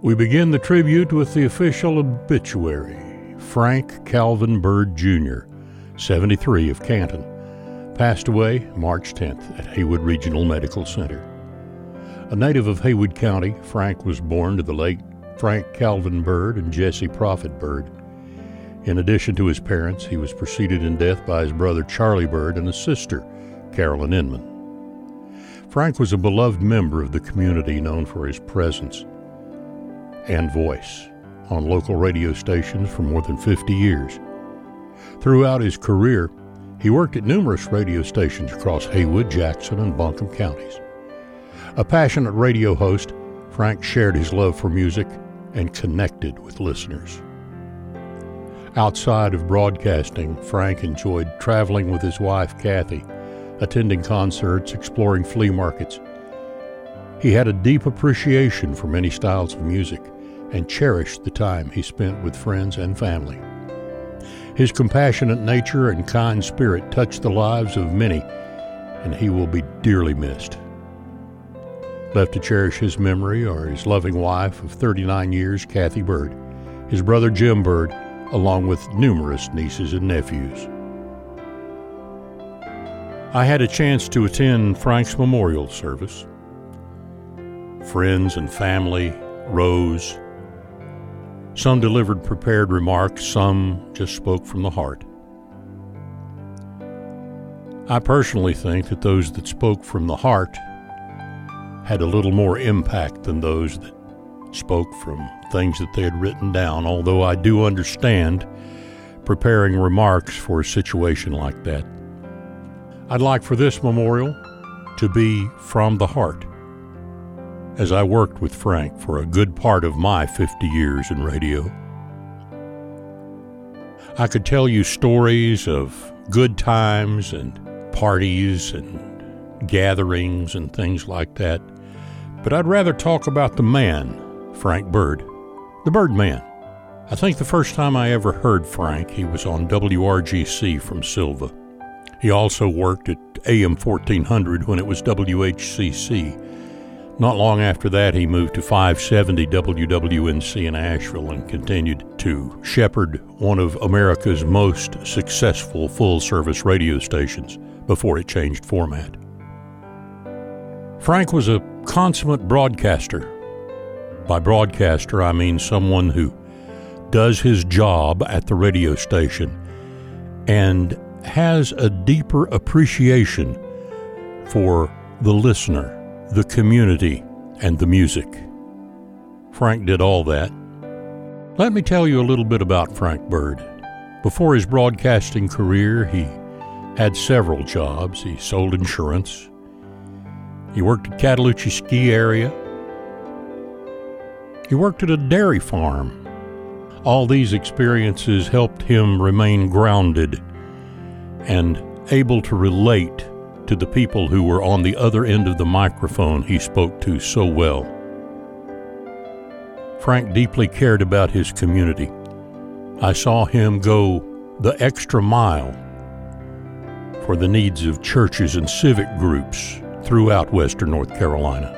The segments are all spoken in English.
We begin the tribute with the official obituary. Frank Calvin Byrd Jr., 73, of Canton, passed away March 10th at Haywood Regional Medical Center. A native of Haywood County, Frank was born to the late Frank Calvin Byrd and Jessie Prophet Byrd. In addition to his parents, he was preceded in death by his brother Charlie Byrd and his sister, Carolyn Inman. Frank was a beloved member of the community, known for his presence and voice on local radio stations for more than 50 years. Throughout his career, he worked at numerous radio stations across Haywood, Jackson, and Buncombe counties. A passionate radio host, Frank shared his love for music and connected with listeners. Outside of broadcasting, Frank enjoyed traveling with his wife, Kathy, attending concerts, exploring flea markets. He had a deep appreciation for many styles of music and cherished the time he spent with friends and family. His compassionate nature and kind spirit touched the lives of many, and he will be dearly missed. Left to cherish his memory are his loving wife of 39 years, Kathy Byrd, his brother Jim Byrd, along with numerous nieces and nephews. I had a chance to attend Frank's memorial service. Friends and family rose. Some delivered prepared remarks, some just spoke from the heart. I personally think that those that spoke from the heart had a little more impact than those that spoke from things that they had written down, although I do understand preparing remarks for a situation like that. I'd like for this memorial to be from the heart, as I worked with Frank for a good part of my 50 years in radio. I could tell you stories of good times and parties and gatherings and things like that, but I'd rather talk about the man, Frank Byrd, the Byrd Man. I think the first time I ever heard Frank, he was on WRGC from Silva. He also worked at AM 1400 when it was WHCC. Not long after that, he moved to 570 WWNC in Asheville and continued to shepherd one of America's most successful full-service radio stations before it changed format. Frank was a consummate broadcaster. By broadcaster, I mean someone who does his job at the radio station and has a deeper appreciation for the listener, the community, and the music. Frank did all that. Let me tell you a little bit about Frank Byrd. Before his broadcasting career, he had several jobs. He sold insurance. He worked at Cataloochee Ski Area. He worked at a dairy farm. All these experiences helped him remain grounded and able to relate to the people who were on the other end of the microphone he spoke to so well. Frank deeply cared about his community. I saw him go the extra mile for the needs of churches and civic groups throughout Western North Carolina.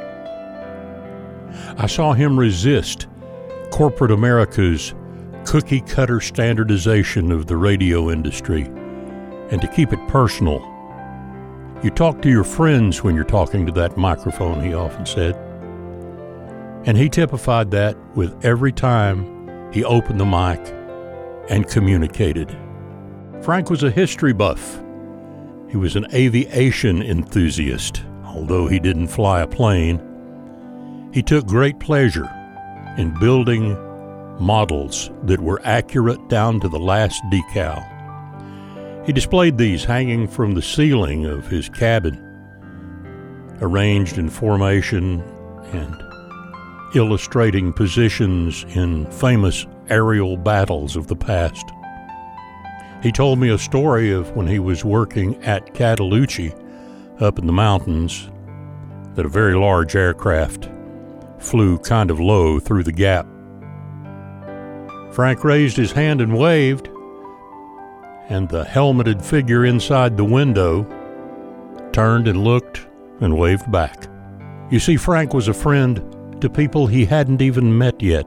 I saw him resist corporate America's cookie-cutter standardization of the radio industry, and to keep it personal. You talk to your friends when you're talking to that microphone, he often said. And he typified that with every time he opened the mic and communicated. Frank was a history buff. He was an aviation enthusiast. Although he didn't fly a plane, he took great pleasure in building models that were accurate down to the last decal. He displayed these hanging from the ceiling of his cabin, arranged in formation and illustrating positions in famous aerial battles of the past. He told me a story of when he was working at Cataloochee up in the mountains, that a very large aircraft flew kind of low through the gap. Frank raised his hand and waved, and the helmeted figure inside the window turned and looked and waved back. You see, Frank was a friend to people he hadn't even met yet.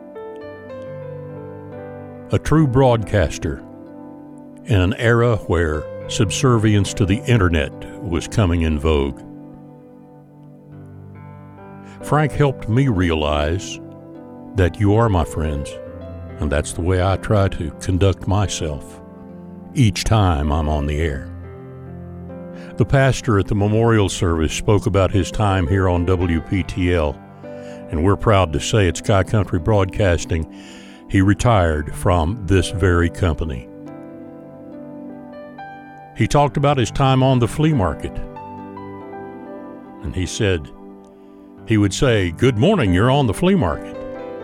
A true broadcaster in an era where subservience to the internet was coming in vogue. Frank helped me realize that you are my friends, and that's the way I try to conduct myself each time I'm on the air. The pastor at the memorial service spoke about his time here on WPTL, and we're proud to say at Sky Country Broadcasting, he retired from this very company. He talked about his time on the flea market, and he said, he would say, "Good morning, you're on the flea market."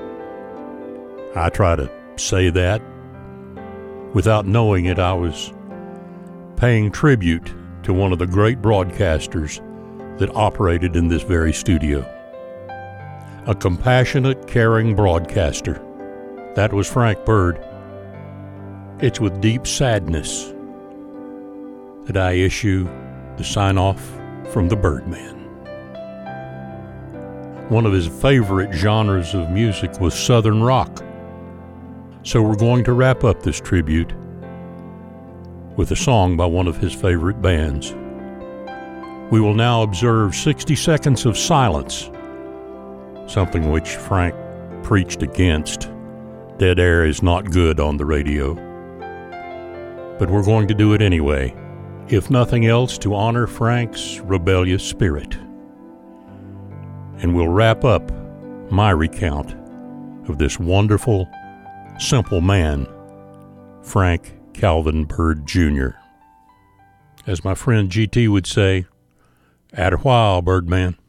I try to say that. Without knowing it, I was paying tribute to one of the great broadcasters that operated in this very studio. A compassionate, caring broadcaster. That was Frank Bird. It's with deep sadness that I issue the sign-off from the Birdman. One of his favorite genres of music was Southern rock. So we're going to wrap up this tribute with a song by one of his favorite bands. We will now observe 60 seconds of silence, something which Frank preached against. Dead air is not good on the radio. But we're going to do it anyway, if nothing else to honor Frank's rebellious spirit. And we'll wrap up my recount of this wonderful, simple man, Frank Calvin Bird Jr. As my friend GT would say, "Atta while, Birdman."